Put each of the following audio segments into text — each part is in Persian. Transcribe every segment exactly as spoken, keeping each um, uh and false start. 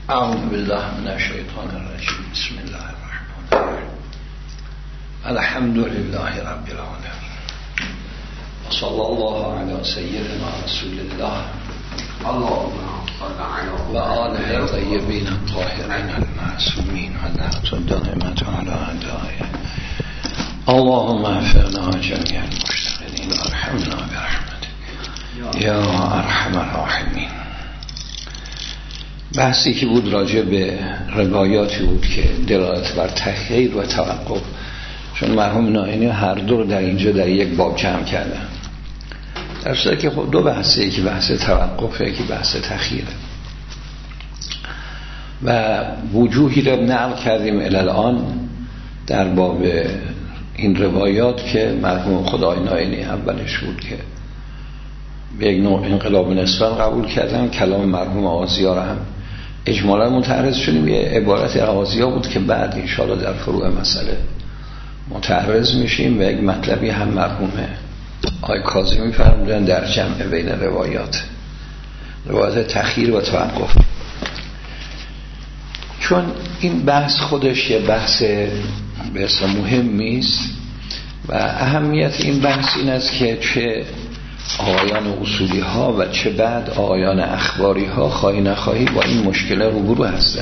اعوذ بالله من الشیطان الرجیم. بسم الله الرحمن الرحیم. الحمد لله رب العالمین و صلی الله علی سیدنا رسول الله و آله الطیبین الطاهرین المعصومین و نعمت دائمت علی اعدائهم. اللهم وفقنا جميع المشتغلین و ارحمنا برحمتک یا ارحم الراحمین. بحثی که بود راجع به روایاتی بود که دلالت بر تحقیر و توقف، چون مرحوم نائینی هر دو رو در اینجا در یک باب جمع کردن، در صورتی که خب دو بحثه، یکی بحث توقفه، یکی بحث تحقیره و وجوهی رو نقل کردیم الان در باب این روایات که مرحوم خدای نائینی اولش بود که به یک نوع انقلاب نسبت قبول کردن. کلام مرحوم آغازی‌ها رو هم اجمالا متعرض شدیم. یه عبارت آغازی‌ها بود که بعد انشاءالله در فروع مسئله متعرض میشیم و یک مطلبی هم مرحوم آقای کاظمی فرمودن در جمع بین روایات روایات تخییر و توقف، چون این بحث خودش یه بحث به اصلا مهمی است و اهمیت این بحث این است که چه آقایان اصولی ها و چه بعد آقایان اخباری ها خواهی نخواهی با این مشکل روبرو هستن.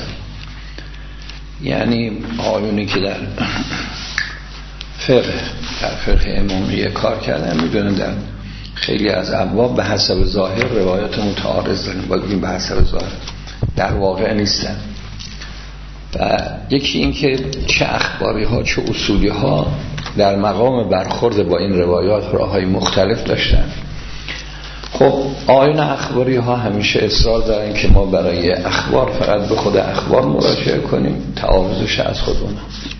یعنی آقایونی که در فقه در فقه امامیه کار کردن میدونن در خیلی از ابواب به حسب ظاهر روایات متعارض دارن، باید بگیم به حسب ظاهر، در واقع نیستن. و یکی این که چه اخباری ها چه اصولی ها در مقام برخورد با این روایات راههای مختلف داشتن. خب آیون اخباری ها همیشه اصرار دارن که ما برای اخبار فقط به خود اخبار مراجعه کنیم، تعارضش از خودمون.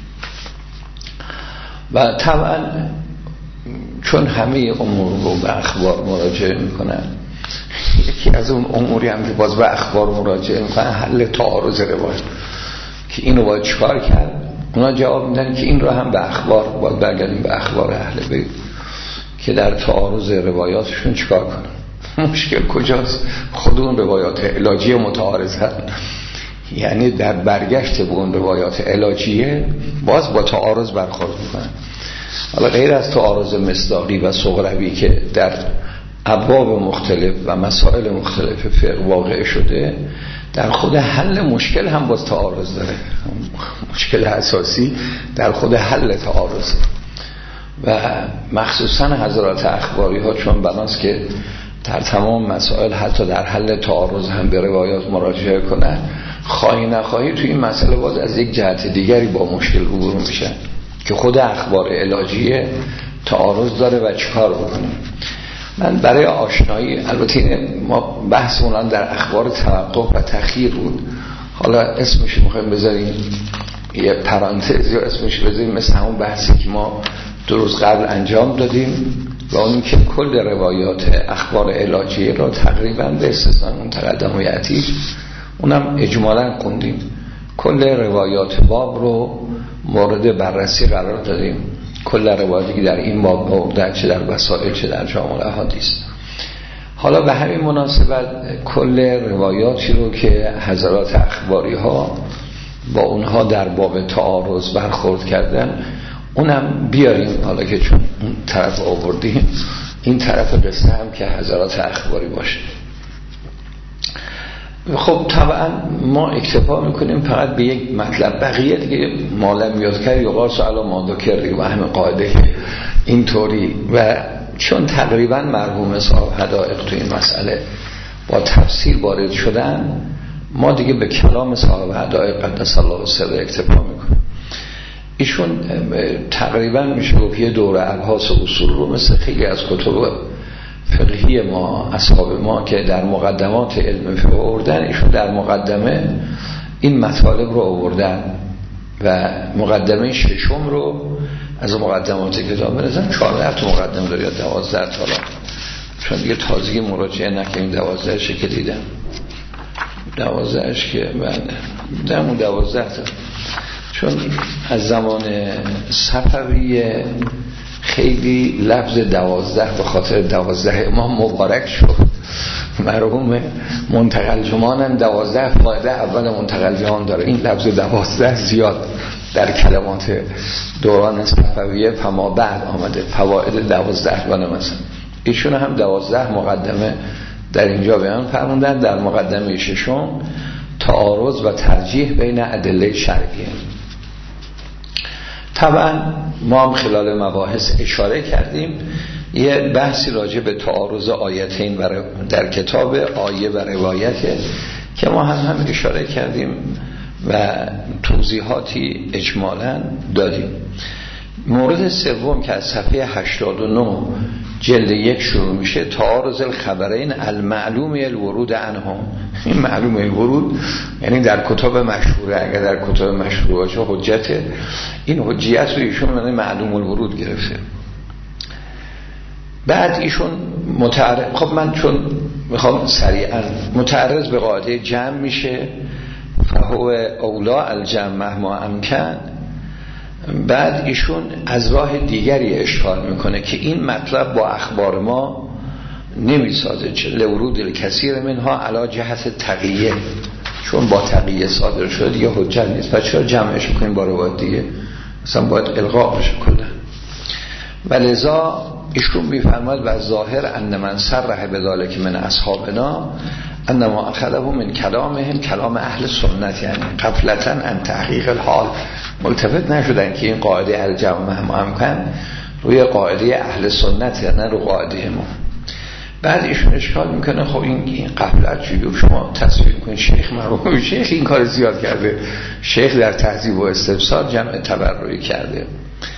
و طبعا چون همه امور رو به اخبار مراجعه میکنن، یکی از اون اموری هم که باز به اخبار مراجعه میکنن حل تعارض روایت، که اینو باید چکار کرد. اونا جواب میدن که این رو هم به اخبار باید برگردیم، به اخبار اهل بیت که در تعارض روایاتشون چکار کنن. مشکل کجاست؟ خود اون روایات علاجیه متعارضن، یعنی در برگشت به اون روایات علاجیه باز با تعارض برخورد میکنن. حالا غیر از تعارض مصداقی و صغروی که در ابواب مختلف و مسائل مختلف فقه واقع شده، در خود حل مشکل هم باز تعارض داره. مشکل اساسی در خود حل تعارض و مخصوصا حضرات اخباری ها چون بناست که در تمام مسائل حتی در حل تعارض هم به روایات مراجعه کنن، خواهی نخواهی توی این مسئله باز از یک جهت دیگری با مشکل روبرو میشن که خود اخبار علاجیه تعارض داره و چیکار بکنیم. من برای آشنایی، البته ما بحثمون در اخبار توقف و تخییر بود، حالا اسمش میخوایم بذاریم یه پرانتز یا اسمش بذاریم مثل همون بحثی که ما دو روز قبل انجام دادیم و اون که کل روایات اخبار علاجیه را تقریبا به استثناء اون تقدم و یعتی اونم اجمالا خوندیم، کل روایات باب رو مورد بررسی قرار دادیم. کل روایاتی که در این باب آوردن، چه در وسائل چه در جامع الاحادیث. حالا به همین مناسبت کل روایاتی رو که حضرات اخباری ها با اونها در باب تعارض برخورد کردن اونم بیاریم، حالا که چون اون طرف آوردیم این طرف قصه هم که حضرات اخباری باشه. خب طبعا ما اکتفا میکنیم فقط به یک مطلب، بقیه دیگه معلم یاد کرد یقاس علی ما ذکر و همه قاعده اینطوری. و چون تقریبا مرحوم صاحب حدائق تو این مسئله با تفسیر وارد شدن، ما دیگه به کلام صاحب حدائق قدس الله سره اکتفا میکنیم. ایشون تقریبا میشه گفت یه دوره ابحاث اصول رو مثل خیلی از کتب فقهی ما اصحاب ما که در مقدمات علم فقه آوردن، ایشون در مقدمه این مطالب رو آوردن و مقدمه ششم رو از مقدمات کتاب بنظرم چهارده تا مقدمه داره یا دوازده تا، چون دیگه تازگی مراجعه نکنیم، دوازدهش که دیدم دوازدهش که من دیدم دوازده تا، چون از زمان صفویه خیلی لفظ دوازده به خاطر دوازده امام مبارک شد مرحوم منتقل جمان دوازده فایده اول منتقل جهان داره. این لفظ دوازده زیاد در کلمات دوران صفویه فما بعد آمده، فواید دوازده بانه مثلا ایشون هم دوازده مقدمه در اینجا بیان فرموندن. در مقدمه ششم تعارض و ترجیح بین ادله شرعیه. طبعا ما هم خلال مباحث اشاره کردیم یه بحثی راجع به تعارض آیتین در کتاب آیه و روایته که ما هم هم اشاره کردیم و توضیحاتی اجمالاً دادیم. مورد سوم که از صفحه هشتاد و نه جلد یک شروع میشه، تعارض الخبرین المعلوم الورود عنهم. این معلوم الورود یعنی در کتاب مشهوره، اگر در کتاب مشهوره باشه حجته، این حجیت رو ایشون معلوم الورود گرفته. بعد ایشون متعرض، خب من چون میخوام سریعا، متعرض به قاعده جمع میشه، فهو اولا الجمع مهما امکن. بعد ایشون از راه دیگری اشکال میکنه که این مطلب با اخبار ما نمیسازه، لورود الکثیر منها علی جهت تقیه، چون با تقیه صادر شده دیگه حجت نیست، پس چرا جمعش میکنیم با روایت دیگه؟ مثلا باید الغا بشه کلا. ولذا ایشون میفرماید و ظاهر ان من صرح بذلک من اصحابنا انما اخذه من کلامهم کلام اهل سنت، یعنی غفلتا عن تحقیق الحال، ملتفت نشدن که این قاعده الجمع مهما امکن روی قاعده اهل سنت نه رو قاعده ما. بعد ایشون اشکال میکنه خب این غفلت چیه؟ شما تصویر کنید شیخ مرحوم شیخ این کار زیاد کرده، شیخ در تهذیب و استفسار جمع تبرعی کرده.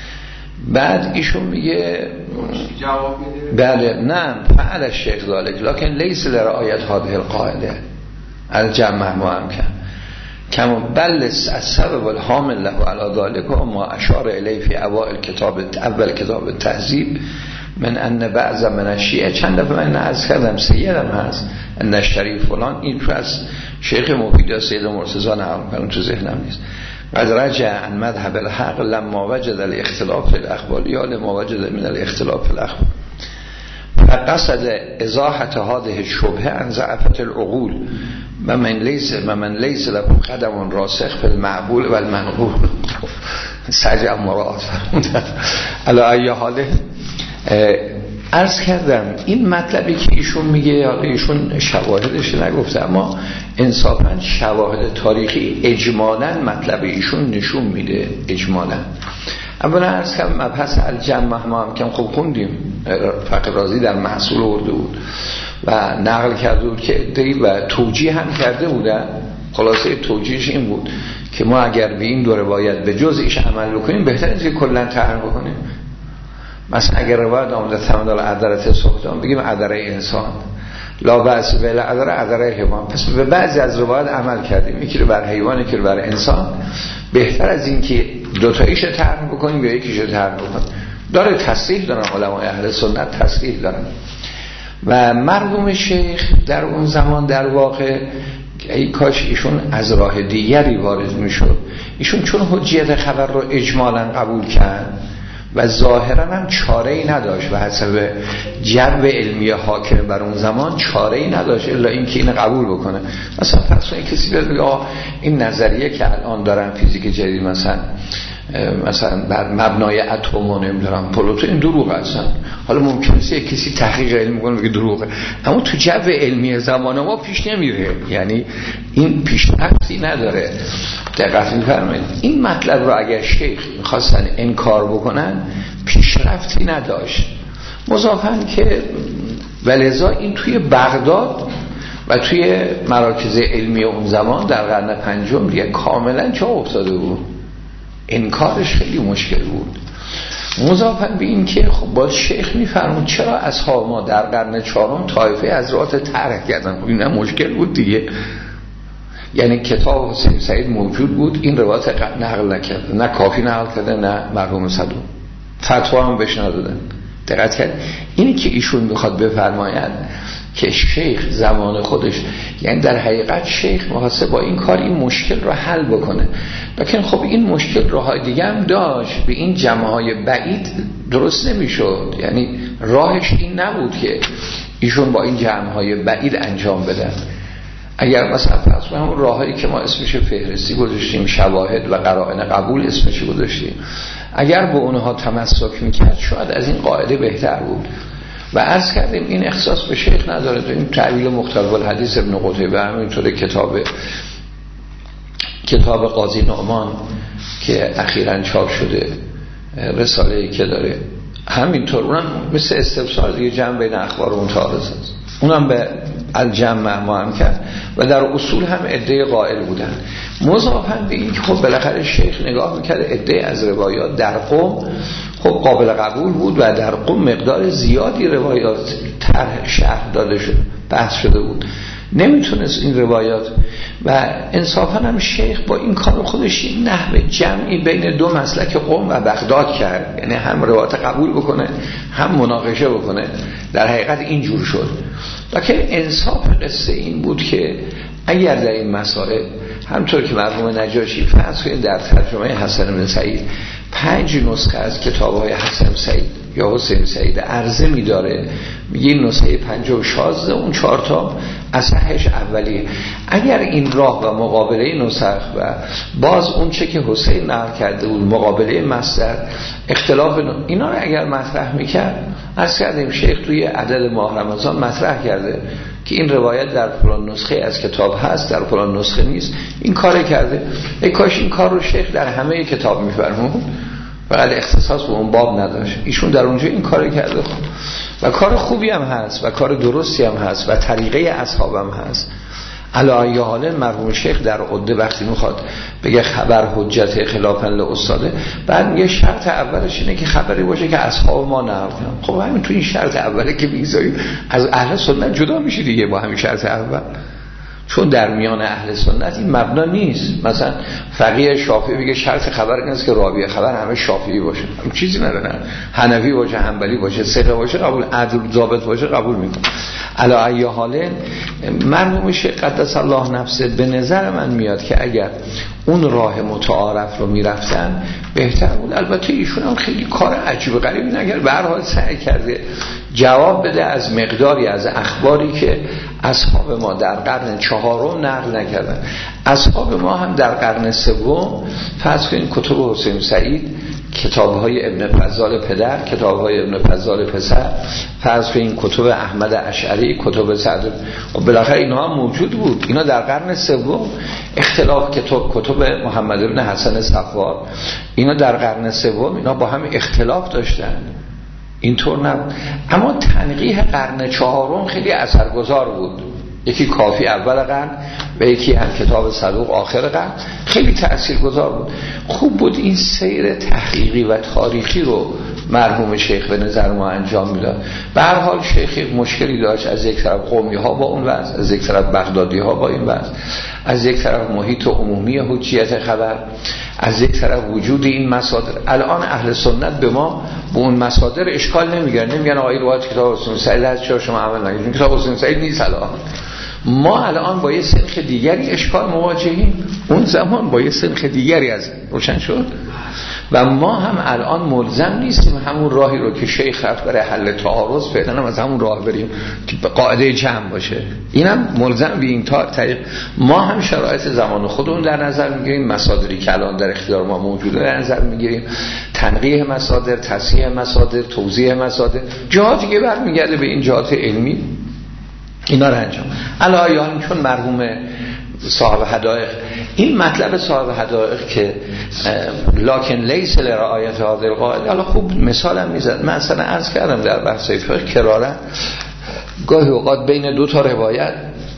بعد ایشون میگه جواب میده بله نه فعل الشیخ ذالک لکن لیس لرعایت هذه القاعده الجمع ما امکن کما بل السبب الحامل له علی ذلك و ما اشار الیه فی اوائل کتاب اول کتاب التهذیب من ان بعض من الشیعه، چند دفعه من عرض کردم سیدم هست ان شریف فلان، این تو از شیخ مفید سید مرتضی نقل کردم تو ذهنم نیست. قد رجع عن مذهب الحق لما وجد الاختلاف في الاخبار یا لما وجد من الاختلاف في الاخبار فقصد ازاحه هذه الشبهه عن ضعفة العقول و من ليس من ليس له قدم راسخ في المعقول و المنقول سجع مراد فرمودن. علی ای حال عرض کردم این مطلبی که ایشون میگه، ایشون شواهدش نگفته اما انصافا شواهد تاریخی اجمالاً مطلب ایشون نشون میده. اجمالاً اولا عرض کردم مبحث الجمع ما هم که خب خوندیم، فقر رازی در محصول آورده بود و نقل کرده بود که ادعی و توجیه هم کرده بودن. خلاصه توجیهش این بود که ما اگر به این دو روایت به جزئیش عمل بکنیم بهتر از که کلا طرح بکنیم. مثلا اگر روایت آمده تمدال عذرت سختان بگیم عذره انسان لا بأس بل عذره عذره حیوان، پس به بعضی از روایت عمل کردیم، یکی رو بر حیوان یکی رو بر انسان، بهتر از این که دوتاییش طرح بکنیم یا یکیش رو طرح بکنیم. داره تصریح دارن علمای اهل سنت، تصریح دارن. و مرحوم شیخ در اون زمان در واقع ای کاش ایشون از راه دیگری وارد میشد. ایشون چون حجیت خبر رو اجمالاً قبول کرد و ظاهرا هم چاره‌ای نداشت و حسب جو علمی حاکم بر اون زمان چاره‌ای نداشت الا اینکه این قبول بکنه. مثلا فرض کنید کسی بگه این نظریه که الان دارن فیزیک جدید مثلا مثلا بر مبنای اتم نمیدونم پلوتو، این دروغ هستن. حالا ممکنه یک کسی تحقیق علمی کنه بگه دروغه، اما تو جو علمی زمان ما پیش نمیره، یعنی این پیشرفتی نداره. دقت می‌فرمایید این مطلب رو اگر شیخ می‌خواستن انکار بکنن پیشرفتی نداشت، مضافاً که ولذا این توی بغداد و توی مراکز علمی اون زمان در قرن پنجم دیگه کاملا چه افتاده بود، انکارش خیلی مشکل بود. مضافاً به این که خب باز شیخ میفرمود چرا اصحاب ما در قرن چهارم طایفه از رات طرح کردن، این هم مشکل بود دیگه. یعنی کتاب حسین سعید موجود بود، این روایت نقل نکرد، نه کافی نقل کرده نه مرحوم صدوق، فتوا هم بهش ندادن. دقت کرد اینی که ایشون میخواد بفرماید که شیخ زمان خودش، یعنی در حقیقت شیخ می‌خواسته با این کار این مشکل رو حل بکنه، لکن خب این مشکل راه‌های دیگه هم داشت، به این جمع‌های بعید درست نمی‌شد. یعنی راهش این نبود که ایشون با این جمع‌های بعید انجام بدن. اگر مثلا فرض کنیم همون راهایی که ما اسمش فهرستی گذاشتیم، شواهد و قرائن قبول اسمش گذاشتیم، اگر به اونها تمسک میکرد شاید از این قاعده بهتر بود. و عرض کردیم این اختصاص به شیخ نداره. تو این تعلیل مختلف الحدیث ابن قتیبه، همینطور کتاب کتاب قاضی نعمان که اخیراً چاپ شده، رساله‌ای که داره، همینطور اونم مثل استفسار دیگه جمع بین اخبار و متعارض است، اونم به الجمع ما هم کرد و در اصول هم عده قائل بودن. مضافاً به این که خب بالاخره شیخ نگاه میکرد عده از روایات در قم خب قابل قبول بود و در قم مقدار زیادی روایات طرح شرح داده شد، بحث شده بود، نمیتونست این روایات. و انصافاً هم شیخ با این کار خودش این نحوه جمعی بین دو مسلک قم و بغداد کرد، یعنی هم روایات قبول بکنه هم مناقشه بکنه. در حقیقت اینجور شد. لکن انصاف قصه این بود که اگر در این مسائل همطور که مرحوم نجاشی فرض کنید در ترجمه حسن بن سعید پنج نسخه از کتاب‌های حسن سعید یا حسین سعید عرضه می‌داره، میگه این نسخه پنجاه و شازده، اون چهار تا اصحش اولیه. اگر این راه و مقابله نسخ و باز اون چه که حسین نقل کرده بود مقابله مصدر اختلاف اینا رو اگر مطرح می‌کرد، عرض کردیم شیخ توی عدد ماه رمضان مطرح کرده که این روایت در فلان نسخه از کتاب هست، در فلان نسخه نیست، این کار کرده. ای کاش این کار رو شیخ در همه کتاب می‌فرمود، فقط اختصاص به اون باب نداشت. ایشون در اونجا این کار کرده و کار خوبی هم هست و کار درستی هم هست و طریقه اصحاب هم هست. علی ای حال مرحوم شیخ در عده وقتی میخواد بگه خبر حجت خلافا لاستاده، بعد میگه شرط اولش اینه که خبری باشه که اصحاب ما نقل کنن. خب همین تو این شرط اوله که میذاری از اهل سنت جدا میشی دیگه با همین شرط اول، چون در میان اهل سنت این مبنا نیست. مثلا فقیه شافعی میگه شرط خبر این است که راوی خبر همه شافعی باشه، هم چیزی نداره، حنفی باشه، حنبلی باشه، ثقه باشه قبول، عدل ضابط باشه قبول میکنه. علی ای حال مرحوم شیخ قدس الله نفسه به نظر من میاد که اگر اون راه متعارف رو میرفتن بهتر بود. البته ایشون هم خیلی کار عجیب غریبی نکرد، به هر حال سعی کرده جواب بده از مقداری از اخباری که اصحاب ما در قرن چهارم نقل نکردن. اصحاب ما هم در قرن سوم فرض کنید کتب حسین سعید، کتاب‌های ابن فضال پدر، کتاب‌های ابن فضال پسر، فرض کنید کتب احمد اشعری، کتب سعد، و بالاخره اینها موجود بود. اینا در قرن سوم اختلاف کتاب کتب محمد ابن حسن صفوار، اینا در قرن سوم اینا با هم اختلاف داشتن، اینطور نبود. اما تنقیح قرن چهارم خیلی اثرگذار بود. یکی کافی اول قرن و یکی هم کتاب صدوق آخر قرن، خیلی تأثیرگذار بود. خوب بود این سیر تحقیقی و تاریخی رو مرحوم شیخ به نظر ما انجام میداد. به هر حال شیخ مشکلی داشت، از یک طرف قومی ها با اون وضع، از یک طرف بغدادی ها با این وضع، از یک طرف محیط عمومی حجیت خبر، از یک طرف وجود این مصادر. الان اهل سنت به ما به اون مصادر اشکال نمیگیرن، نمیگن آقای روایت کتاب حسین سعید هست چرا شما عمل نگیرید، کتاب حسین سعید نیست. الان ما الان با یه سنخ دیگری اشکال مواجهیم، اون زمان با یه سنخ دیگری از روشن شد و ما هم الان ملزم نیستیم همون راهی رو که شیخ رفت برای حل تعارض فعلا هم از همون راه بریم که قاعده جمع باشه. اینم ملزم به این طریق ما هم شرایط زمان خودمون در نظر میگیریم، مصادری که الان در اختیار ما موجوده در نظر میگیریم، تنقیح مصادر، تصحیح مصادر، توضیح مصادر، جهات دیگه برمیگرده به این جهات علمی، اینا رو انجام. الان چون مرحوم صاحب حدائق این مطلب صاحب حدائق که لکن لیس لرعایت هذا القاعده، حالا خوب مثالم میزد. من اصلا عرض کردم در بحث فقه کرارا گاهی اوقات بین دو تا روایت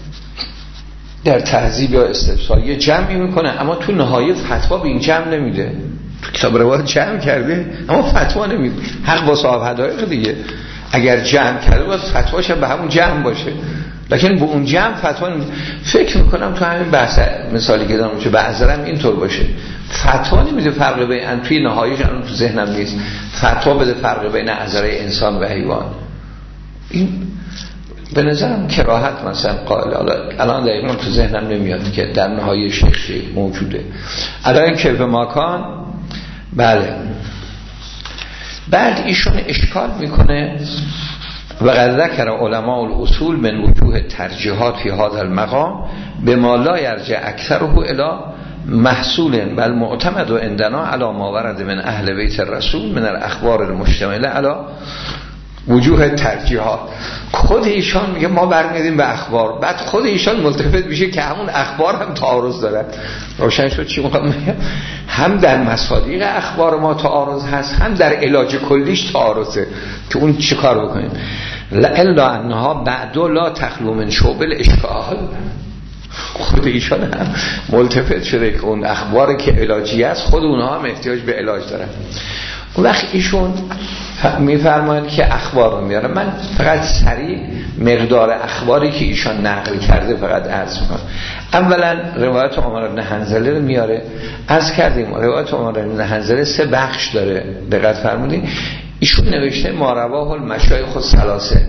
در تهذیب یا استفسار یه جمعی میکنه، اما تو نهایت فتوا به این جمع نمیده. تو کتاب روایت جمع کرده اما فتوا نمیده. حق با صاحب حدائق دیگه، اگر جمع کرده باید فتواش به همون جمع باشه، لکن به اون جمع فتوا نمیده. فکر میکنم تو همین بحث مثالی که دارم چه بعضرم اینطور باشه، فتوا نمیده فرق بین توی نهاییش الان تو ذهنم نیست، فتوا بده فرق بین نظر انسان و حیوان. این به نظرم کراهت مثلا قائل، الان دقیقا تو ذهنم نمیاد که در نهایی شیخ موجوده. الان که به ماکان بله. بعد ایشون اشکال میکنه و قد ذکر علماء الاصول من وجوه ترجیحات فی هذا المقام بما لا یرجع اکثره الی محصول بل معتمد عندنا علی ما ورد من اهل بیت الرسول من الاخبار المشتمله علی وجوه ترجیحات. خود ایشان میگه ما برمیدیم به اخبار، بعد خود ایشان ملتفت میشه که همون اخبار هم تعارض داره. روشن شد چی میخوام بگم؟ هم در مصادیق اخبار ما تعارض هست، هم در علاج کلیش تعارضه که اون چی کار بکنیم. الا انها بعد لا تخلو من شعب الاشکال. خود ایشان هم ملتفت شده که اون اخباری که علاجی است خود اونها هم احتیاج به علاج دارن. اون وقت ایشون میفرمایند که اخبار رو میاره. من فقط سریع مقدار اخباری که ایشان نقل کرده فقط عرض میکنم. اولا روایت عمر بن حنظله رو میاره. عرض کردیم روایت عمر بن حنظله سه بخش داره، دقت فرمودین. ایشون نوشته ما رواه المشایخ الثلاثه.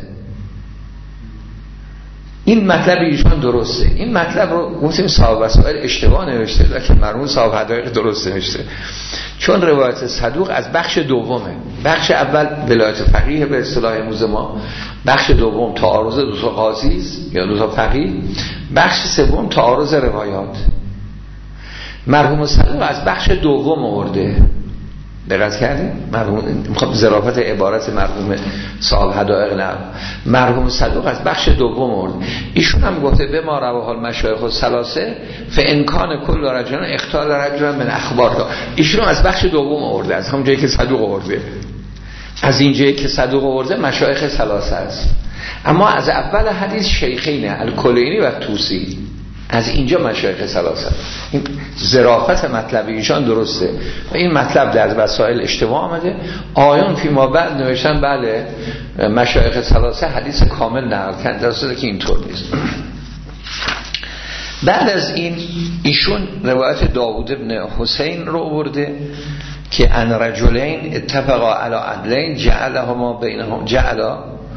این مطلب ایشان درسته. این مطلب رو گفتیم صاحب وسائل اشتباه نوشته، لکن مرحوم صاحب حدایق درست نوشته، چون روایت صدوق از بخش دومه. بخش اول ولایت فقیه به اصطلاح امروز ما، بخش دوم تعارض دو تا قاضی است یا دو تا فقیه، بخش سوم تعارض روایات. مرحوم صدوق از بخش دوم آورده، دقت کردیم؟ مرحوم میخوام ظرافت عبارت مرحوم صاحب حدائق نه، مرحوم صدوق از بخش دوم آورد. ایشون هم گفته به ما رواه المشایخ الثلاثه فانکان کل رجل اختار رجل من اخبار. ایشون از بخش دوم آورده، از همون جایی که صدوق آورده، از این جایی که صدوق آورده مشایخ ثلاثه است. اما از اول حدیث شیخین الکلینی و توسی، از اینجا مشایخ ثلاثه. این ظرافت مطلب ایشان درسته و این مطلب در وسائل اشتباه آمده. آیون فی ما بعد نوشتن بله مشایخ ثلاثه حدیث کامل نقل کردن، در صورتی که اینطور نیست. بعد از این ایشون روایت داوود ابن حسین رو آورده که ان رجلین اتفقا علی عدلین جعلهما بینهم جعلا.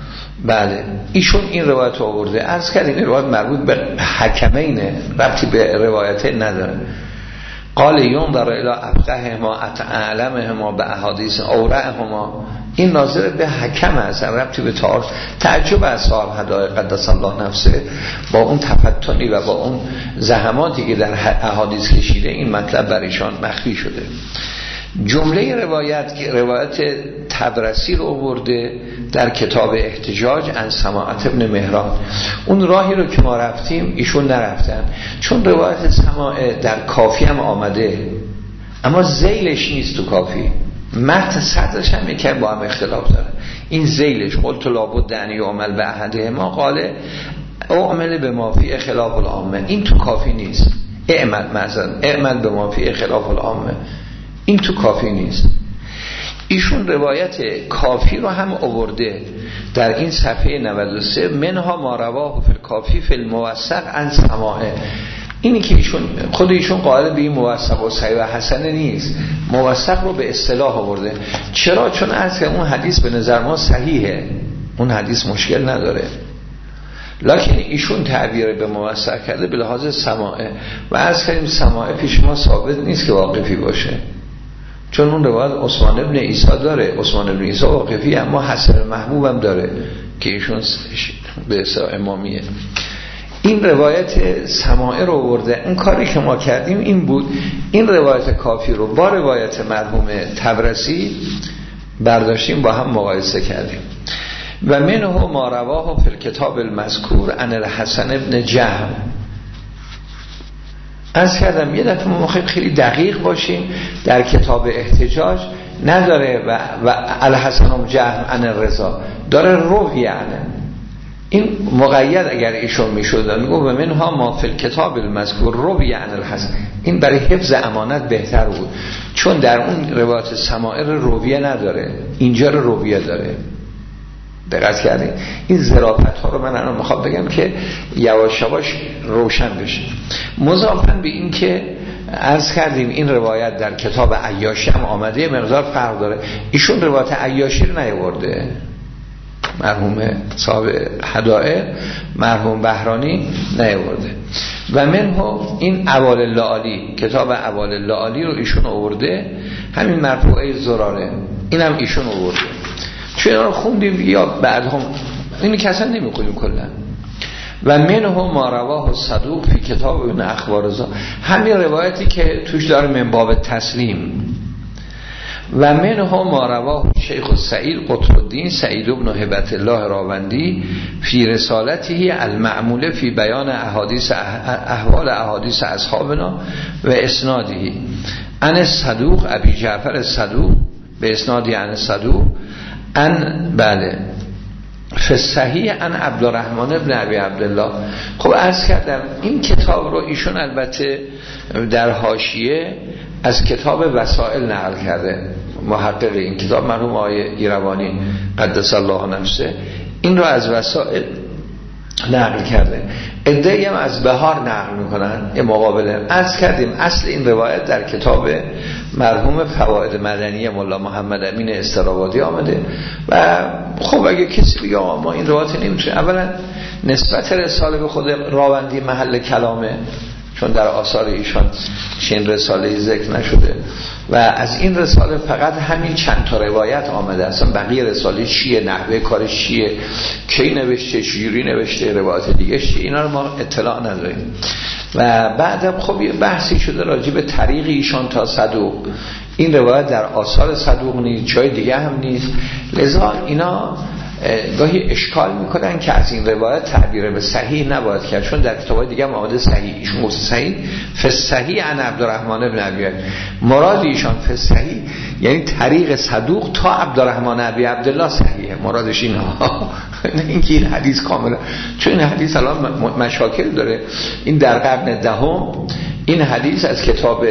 بله ایشون این روایت رو آورده. عرض کردیم این روایت مربوط به حکمینه، ربطی به روایت نداره. قال ينظر الى افقههما اعلمهما به احادیث اورعهما، این ناظر به حکم است، ربطی به تعارض. تعجب از صاحب حدائق قدس الله نفسه با اون تفتنی و با اون زحماتی که در احادیث کشیده این مطلب بر ایشان مخفی شده. جمله روایت که روایت تبرسی رو آورده در کتاب احتجاج عن سماعت ابن مهران. اون راهی رو که ما رفتیم ایشون نرفتن، چون روایت سماع در کافی هم آمده اما ذیلش نیست تو کافی، متن صدرش هم یکی با هم اختلاف داره. این ذیلش قلت لابد دعنی عمل به احده ما قاله او عمل به مافی خلاف العامه، این تو کافی نیست. اعمل مثلا اعمل به مافی خلاف العامه، این تو کافی نیست. ایشون روایت کافی رو هم آورده در این صفحه نود و سه منها ما رواه فی الکافی فی الموثق عن سماعه. اینی که ایشون خود ایشون قائل به این موثق و صحیح و حسنه نیست، موثق رو به اصطلاح آورده. چرا؟ چون اصلا اون حدیث به نظر ما صحیحه، اون حدیث مشکل نداره، لکن ایشون تعبیر به موثق کرده به لحاظ سماعه و از کردیم سماعه پیش ما ثابت نیست که واقفی باشه، چون اون روایت عثمان ابن عیسی داره، عثمان ابن عیسی واقفی اما حسن محبوب هم داره که ایشون به اصطلاح امامیه. این روایت سماعه رو آورده. اون کاری که ما کردیم این بود، این روایت کافی رو با روایت مرحوم تبرسی برداشتیم با هم مقایسه کردیم. و منه ما رواه فی الکتاب المذکور عن الحسن ابن جهم. از کردم یه دفعه ما خیلی دقیق باشیم، در کتاب احتجاج نداره و, و الحسن ابن جهم عن الرضا داره روی، یعنی این مقید اگر ایشون میشد میگو و منها ما فی الکتاب المذکور روی عن الحسن، این برای حفظ امانت بهتر بود، چون در اون روایت سماعه رویه نداره، اینجا رویه داره. دقت کردین؟ این ظرافت ها رو من الان میخوام بگم که یواش یواش روشن بشه. مضافاً به این که عرض کردیم این روایت در کتاب عیاشی هم آمده، مقدار فرق داره. ایشون روایت عیاشی رو نیاورده، مرحوم صاحب حدائق مرحوم بهرانی نیاورده. و منه این اول اللعالی، کتاب اول اللعالی رو ایشون آورده، همین مرفوعه زراره اینم ایشون آورده. چون اینا رو خوندیم یا بعد هم اینو که اصلا نمیخونیم کلا. و منه ما رواه صدوق فی کتاب ابن اخبار زا، همین روایتی که توش داره من باب تسلیم. و منه ما رواه شیخ سعید قطب الدین سعید بن هبت الله راوندی فی رسالته المعموله فی بیان احادیث احوال احادیث اصحابنا و اسنادی ان صدوق ابی جعفر صدوق به اسنادی ان صدوق ان بله فصحیح ان عبدالرحمن ابن ابی عبدالله. خب عرض کردم این کتاب رو ایشون البته در حاشیه از کتاب وسائل نقل کرده، محقق این کتاب مرحوم آقای ایروانی قدس الله نفسه این رو از وسائل نقل کرده، عده‌ای هم از بهار نقل میکنن. یه مقابله عرض کردیم اصل این روایت در کتاب مرحوم فواید مدنی مولا محمد امین استرابادی آمده. و خب اگه کسی بگه ما این روایت نمیتونه، اولا نسبت رساله به خود راوندی محل کلامه، چون در آثار ایشان چین رساله ذکر نشده و از این رساله فقط همین چند تا روایت آمده، اصلا بقیه رساله چیه، نحوه کارش چیه، کی نوشته، چجوری نوشته، روایت دیگه چیه، اینا رو ما اطلاع نداریم. و بعدم خب یه بحثی شده راجع به طریق ایشان تا صدوق، این روایت در آثار صدوق نیست، جای دیگه هم نیست، لذا اینا گاهی اشکال میکنن که از این روایت تعبیر به صحیح نباید کرد، چون در کتابای دیگه هم آمده صحیح. ایشون گفت صحیح فصحیح عن عبدالرحمن ابن ابی عبدالله، مراد ایشان فصحیح یعنی طریق صدوق تا عبدالرحمن ابی عبدالله صحیحه، مرادش اینها. نه اینکه این حدیث کاملا، چون این حدیث الان مشاکل داره. این در قرن دهم این حدیث از کتاب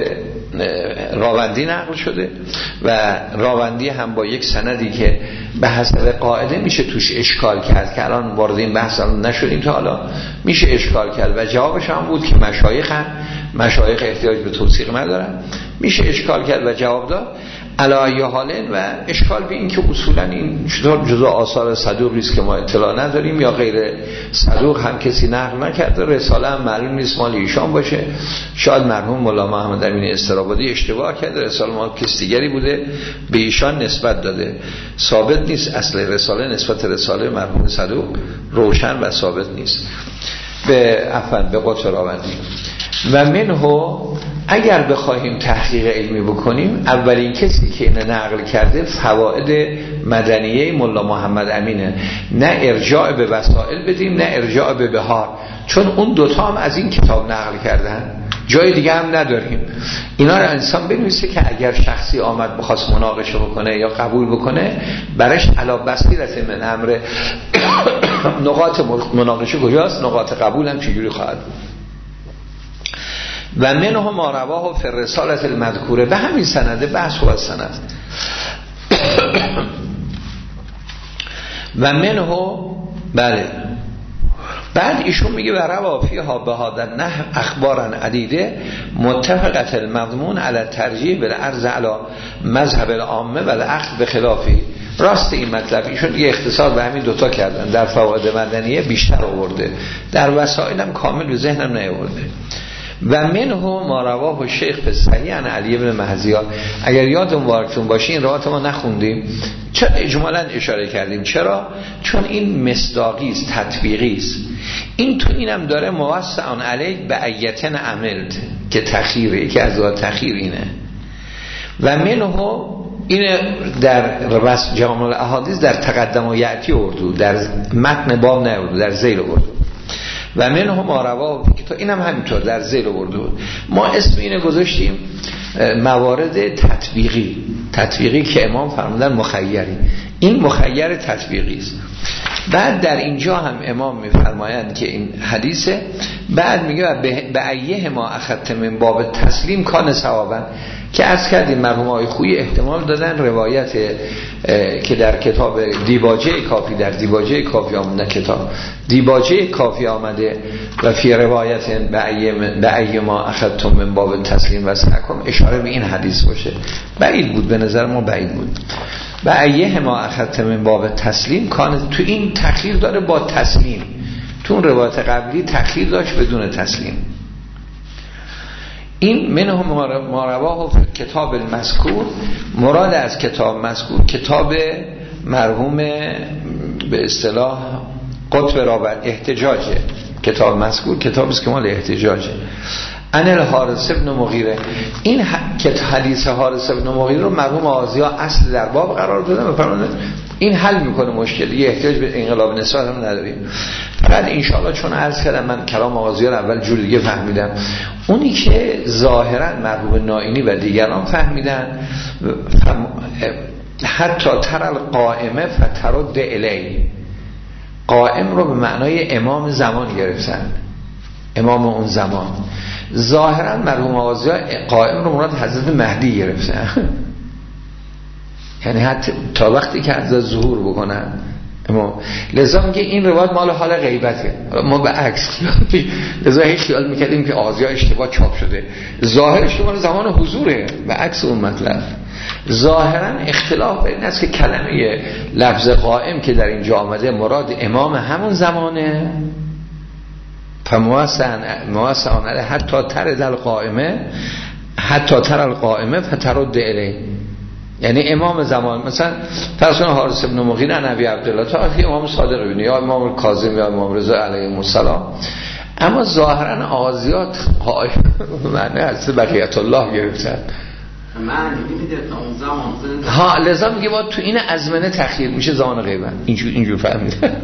راوندی نقل شده و راوندی هم با یک سندی که به حسب قاعده میشه توش اشکال کرد که الان وارد این بحث الان نشدیم تا حالا، میشه اشکال کرد و جوابش هم بود که مشایخ هم مشایخ احتیاج به توثیق ندارن، میشه اشکال کرد و جواب داد علی حالن. و اشکال به این که اصولا این چطور جزء آثار صدوق است که ما اطلاع نداریم یا غیر صدوق هم کسی نقل نکرده، رساله هم معلوم نیست مال ایشان باشه، شاید مرحوم مولا محمد امین استرابادی اشتباه کرده، رساله ما کس دیگری بوده به ایشان نسبت داده، ثابت نیست اصل رساله نسبت رساله مرحوم صدوق روشن و ثابت نیست. به عفوا به قطب راوندی و منه اگر بخواهیم تحقیق علمی بکنیم، اولین کسی که اینو نقل کرده فواید مدنیه مولا محمد امینه، نه ارجاع به وسائل بدیم نه ارجاع به بهار، چون اون دوتا هم از این کتاب نقل کردن، جای دیگه هم نداریم. اینا رو انسان بنویسه که اگر شخصی آمد بخواست مناقشه بکنه یا قبول بکنه، برش علا بصیرت من امر نقاط مناقشه کجاست، نقاط قبول هم چجوری خواهد بود. و منه ما رواه فی الرسالة المذکوره، به همین سنده بحث و سند. و منه بله بعد ایشون میگه و روا فیها بهادر نه اخبارن عدیده متفقت المضمون علی ترجیح بالعرض علی مذهب العامه و الاخذ بخلافی. راست این مطلب ایشون یه اختصار به همین دوتا کردن، در فواید مدنیه بیشتر آورده، در وسائل هم کامل به ذهنم نیاورده. و منه ما رواه شیخ به صحیح عن علی بن مهزیار. اگر یادتون وارتون باشه این روایت ما نخوندیم، چرا اجمالا اشاره کردیم؟ چرا؟ چون این مصداقی است، تطبیقی است. این تو اینم داره موسع علیک به ایتن عملت که تخیره، که از دو تخیر اینه. و منه این در رس جامع الاحادیث در تقدم و یعتی اردو، در متن باب نه اردو، در ذیل اردو. و منه ما رواه که اینم همینطور در ذیل آورده بود. ما اسم اینو گذاشتیم موارد تطبیقی، تطبیقی که امام فرمودن مخیری، این مخیر تطبیقی است. بعد در اینجا هم امام میفرمایند که این حدیثه، بعد میگه به ایه ما اخذت من باب تسلیم کان ثوابا، که از کردیم مرحوم آقای خویی احتمال دادن روایت که در کتاب دیباجه کافی، در دیباجه کافی آمده، کتاب دیباجه کافی آمده و فی روایت به ایه ما اخذتم من باب تسلیم و سحکم، اشاره به این حدیث باشه. بعید بود، به نظر ما بعید بود. و ایه ما اخذتم من باب تسلیم کان، تو این تخییر داره با تسلیم، تو اون روایت قبلی تخییر داشت بدون تسلیم. این منه ما رواه کتاب المذکور، مراد از کتاب مذکور کتاب مرحوم به اصطلاح قطب رابع احتجاجه، کتاب مذکور کتابی است که مال احتجاجه. ان الحارث ابن مغیره، این حدیث حارث ابن مغیره رو مرحوم آغازی‌ها اصل در باب قرار دادن و فرمودن این حل میکنه مشکل، یه احتیاج به انقلاب نسبت هم نداریم. فقط انشاءالله چون عرض کردم من کلام آغازی‌ها اول جور دیگه فهمیدم، اونی که ظاهرا مرحوم نائینی و دیگران فهمیدن حتی تر القائمه فترد الی، قائم رو به معنای امام زمان گرفتن، امام اون زمان. ظاهرا مرحوم آغازی‌ها قائم رو مراد حضرت مهدی گرفتن، یعنی حتی تا وقتی که حضرت ظهور بکنن امام. لذا میگه این روایت مال حال غیبته، ما به عکس خیال، لذا هیچ خیال میکردیم که آغازی‌ها اشتباه چاپ شده، ظاهرش که مال زمان حضوره، به عکس اون مطلب. ظاهرا اختلاف بین است که کلمه لفظ قائم که در اینجا آمده مراد امام همون زمانه، فمواسعان علیه حتی تر دل قائمه، حتی تر القائمه فترد الی، یعنی امام زمان. مثلا فرض کنید حارث ابن مغیره نبی عبدالله تا امام صادق ببینه، یا امام کاظم یا امام رضا علیهم السلام. اما ظاهرا آغازیات معنی هست بقیت الله گرفتن، معنی میده تا اون زمان ها. لذا میگه باید تو این ازمنه تخییر میشه زمان غیبت، اینجور اینجور فهمیده.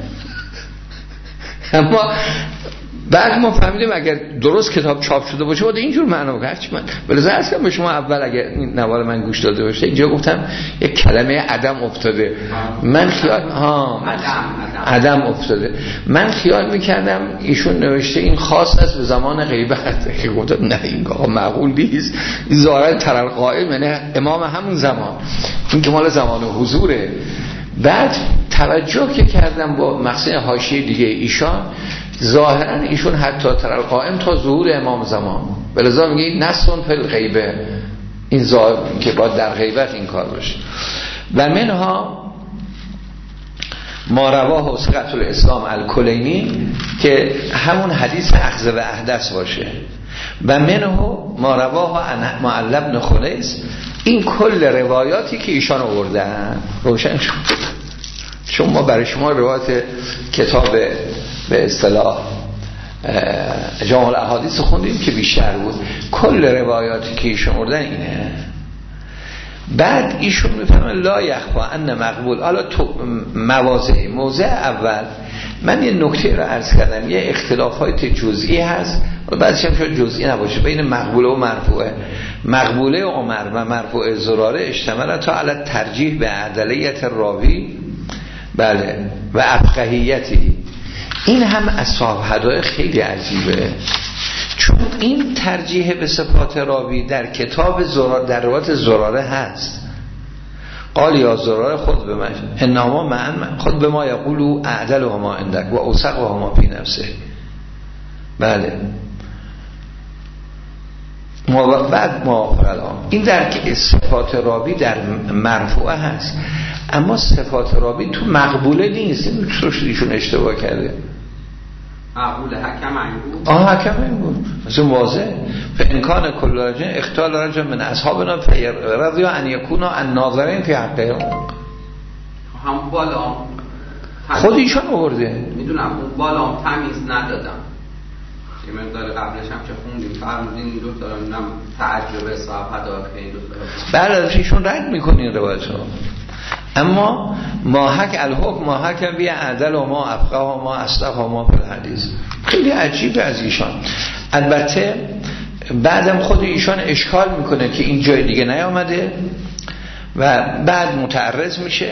اما بعد ما فهمیدیم اگر درست کتاب چاپ شده باشه باید اینجور معنا بکنه. هرچی من بلزه اصلا به شما اول اگر این نوار من گوش داده باشه اینجا گفتم یک کلمه عدم افتاده، من خیال ها من عدم افتاده، من خیال میکردم ایشون نوشته این خاص است به زمان غیبت، که گفتم نه این آقا معقول نیست، این ظاهرا ترل قائم یعنی امام همون زمان، این که مال زمان حضوره. بعد توجه که کردم با مقصد حاشیه دیگه ایشان، ظاهرا ایشون حتی تر قائم تا ظهور امام زمان، بلذا میگه نسون فی الغیبه، این ظاهر که باید در غیبت این کار باشه. و منها ما رواه اسقط الاسلام الکلینی که همون حدیث اخذ و احدث باشه، و منها ما رواه معل ابن خلیس، این کل روایاتی که ایشان آوردن روشن شد. چون ما برای شما روایت کتاب به اصطلاح جامع الاحادیث خوندیم که بیشتر بود، کل روایاتی که ایشون آوردن اینه. بعد ایشون میفهمن لا یخفا ان مقبول. حالا تو مواضع موضع اول من یه نکته رو عرض کردم، یه اختلافات جزئی هست، بعدش هم شاید جزئی نباشه، بین مقبوله و مرفوعه. مقبوله عمر و مرفوع زراره اشتمال تا علی ترجیح به عدلیت راوی بله و افقهیتی. این هم اصحاب حدائق خیلی عجیبه، چون این ترجیح به صفات راوی در کتاب زرار در روایت زراره هست. قال یا زراره خود به من انما من خود به ما یقولو اعدل و ما اندک و اوثق و ما فی نفسه. بله بعد موافقت این در صفات راوی در مرفوعه هست، اما صفات راوی تو مقبوله نیست. این ایشون اشتباه کرده. مقبوله حکم این بود. آه حکم این بود مثل واضح فانکان کل رجل اختال رجل من اصحابنا رضی ان یکونا الناظرین فی حقه. هم بالا خود ایشان آورده. میدونم اون بالا هم تمیز ندادم، یه مقدار قبلش هم که خوندیم فرمودین این دو تا نم تعجب صاحب حدائق این دو تا بله ایشون رد میکنین روایتو. اما ما حک الحکم ما حکم بی عدل و ما افقه و ما اصدق و ما فی الحدیث. خیلی عجیبه از ایشان. البته بعدم خود ایشان اشکال میکنه که این جای دیگه نیامده و بعد متعرض میشه.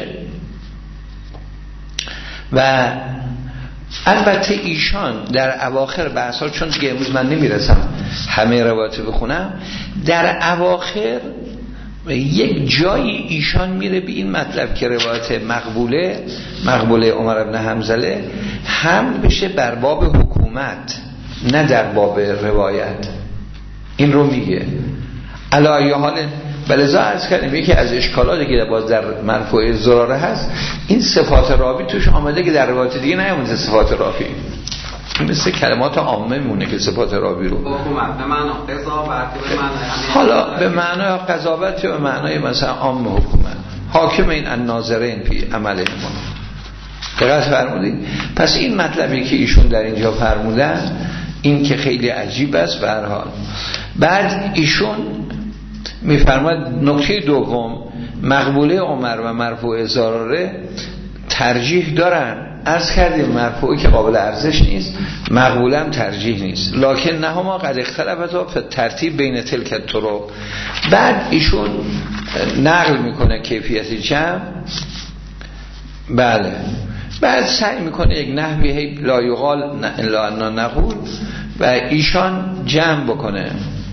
و البته ایشان در اواخر بحثا، چون دیگه امروز من نمیرسم همه روایت بخونم، در اواخر یک جایی ایشان میره به این مطلب که روایت مقبوله مقبوله عمر بن حنظله حمل بشه بر باب حکومت نه در باب روایت. این رو میگه علی حال. بلذا عرض کردیم یکی از اشکالاتی که باز در مرفوع زراره هست این صفات راوی توش آمده که در روایت دیگه نیامده. صفات راوی مثل کلمات عامه میمونه که صفات راوی رو حکومت به معنی قضاوت به معنی حالا به معنی قضاوت یا به معنی مثلا عام حکومت حاکم این الناظرین فی عملهم. دقت فرمودید؟ پس این مطلبی که ایشون در اینجا فرمودن این که خیلی عجیب است. به هر حال بعد ایشون میفرماید نکته دوم، مقبوله عمر و مرفوع زراره ترجیح دارن. عرض کردیم مرفوعی که قابل ارزش نیست، مقبوله هم ترجیح نیست، لکن نه ما قد اختلفتا فی ترتیب بین تلک الطرق. بعد ایشون نقل میکنه کیفیت جمع. بله بعد سعی میکنه یک نحوی لا یقال الا ان نقول و ایشان جمع بکنه.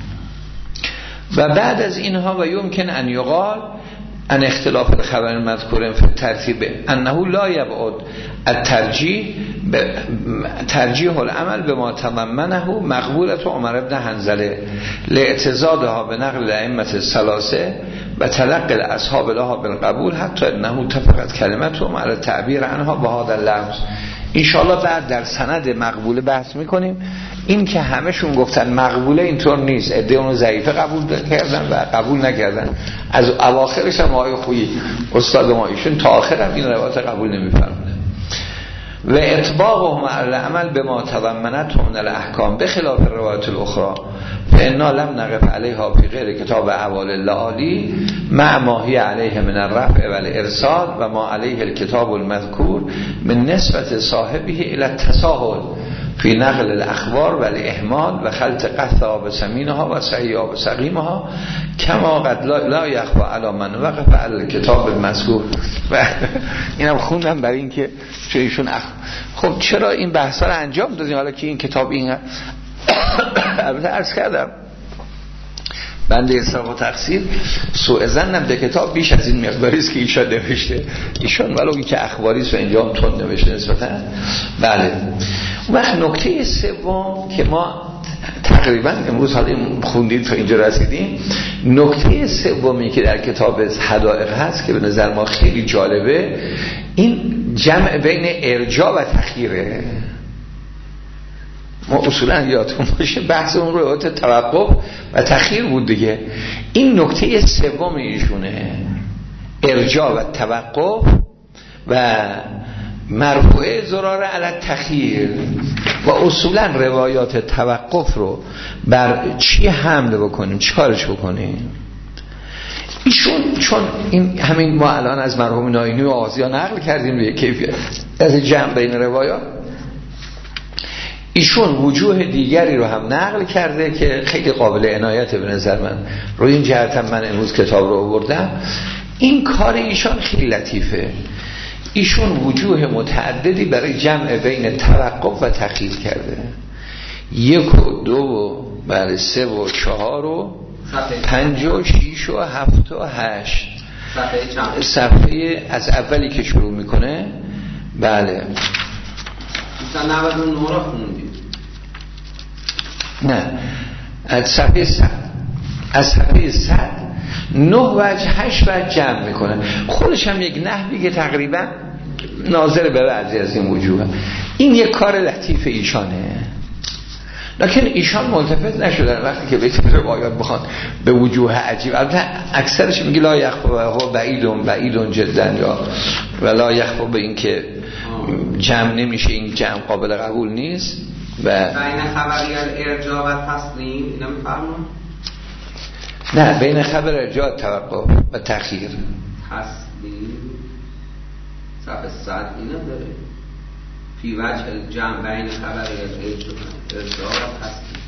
و بعد از اینها و یمکن ان یقال ان اختلاف الخبر مذکور فی ترتیب انه لا یبعد الترجیح ترجیح العمل به ما تضمنه مقبولة عمر بن حنظله لاعتزادها به نقل الائمه الثلاثه و تلقی اصحاب لها بالقبول حتی انه اتفقت کلمتهم على تعبیر عنها به هذا اللفظ. ان شاء الله بعد در سند مقبوله بحث میکنیم. این که همشون گفتن مقبوله اینطور نیست، عده اون ضعیفه قبول کردن و قبول نکردن. از اواخرش هم آقای خویی استاد ما ایشون تا آخر هم این روایت قبول نمی‌فرمودن. و اطباقهم علی العمل بما تضمنته من الاحکام بخلاف الروایات الاخرى فانا لم نقف علیها فی غیر کتاب احوال اللآلی مع ما هی علیه من الرفع و الارسال و ما علیه الکتاب المذکور من نسبت صاحبه الی التساهل فی نقل الاخبار و الاهمال و خلط قطع آب سمینها و سعی آب سقیمها کما قد لا, لا یخفى علی من وقف علی الکتاب المذکور. و اینم خوندم برای این که چون ایشون اخ... خب چرا این بحثا رو انجام دادیم حالا که این کتاب این البته عرض کردم بنده اصراف و تقصیر سوء ظنم به کتاب بیش از این مقداری است که ایشان نوشته. ایشان ولو این که اخباری است و اینجا هم تون نوشته نسبتا. بله وقت نکته سوم که ما تقریبا امروز حالا خوندید تا اینجا رسیدیم، نکته سومی که در کتاب حدائق هست که به نظر ما خیلی جالبه، این جمع بین ارجاع و تخییره. ما اصولا یادتون باشه بحث اون روایت توقف و تخییر بود دیگه. این نکته سوم ایشونه، ارجاع و توقف و مرفوعه زراره علی تخییر. و اصولا روایات توقف رو بر چی حمل بکنیم، چی کارش بکنیم؟ ایشون چون این همین ما الان از مرحوم ناینی و آزیا نقل کردیم به کیفیت از جمع بین روایات، ایشون وجوه دیگری رو هم نقل کرده که خیلی قابل عنایت به نظر من. روی این جهت هم من امروز کتاب رو آوردم. این کار ایشان خیلی لطیفه. ایشون وجوه متعددی برای جمع بین توقف و تخییر کرده. یک و دو و بله سه و چهار و پنج و شیش و هفت و هشت. صفحه, صفحه از اولی که شروع میکنه. بله مثلا نود و نه را خوندید؟ نه از صفحه صد از صفحه صد نه وجه هشت وجه جمع میکنه. خودش هم یک نحوی که تقریبا ناظر به بعضی از این وجوه. این یک کار لطیف ایشانه، لکن ایشان ملتفت نشدن وقتی که بیت روایات بخوان به وجوه عجیب. البته اکثرش میگه لا یخفى و بعیدون بعیدون جدا یا ولا یخفى به این که جمع نمیشه، این جمع قابل قبول نیست. و بین خبری ارجاع و تسلیم اینا میفرمون؟ نه بین خبر ارجاع توقف و تخییر. تسلیم صفحه صد اینا داره فی وجه جمع بین خبری ارجاع و تسلیم.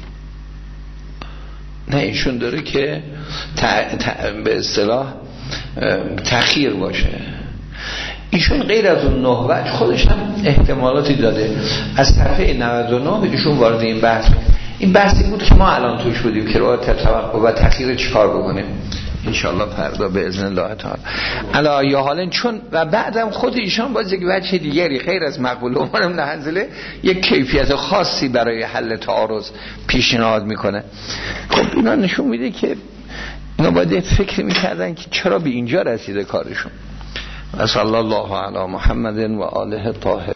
نه ایشون داره که ت... ت... به اصطلاح تخییر باشه. ایشون غیر از اون نه وجه خودش هم احتمالاتی داده. از صفحه نود و نه ایشون وارد این بحث این بحثی بود که ما الان توش بودیم که روایت توقف و تخییر چیکار بکنیم. انشالله فردا به اذن الله تعالی. علی یا حالا چون و بعدم خود ایشان باز یک وجه دیگری غیر از مقبول عمر بن حنظله یک کیفیت خاصی برای حل تعارض پیشنهاد میکنه. خب اینا نشون میده که اینا باید فکر میکردن که چرا به اینجا رسیده کارشون. و صلی الله علی محمد و آله الطاهرین.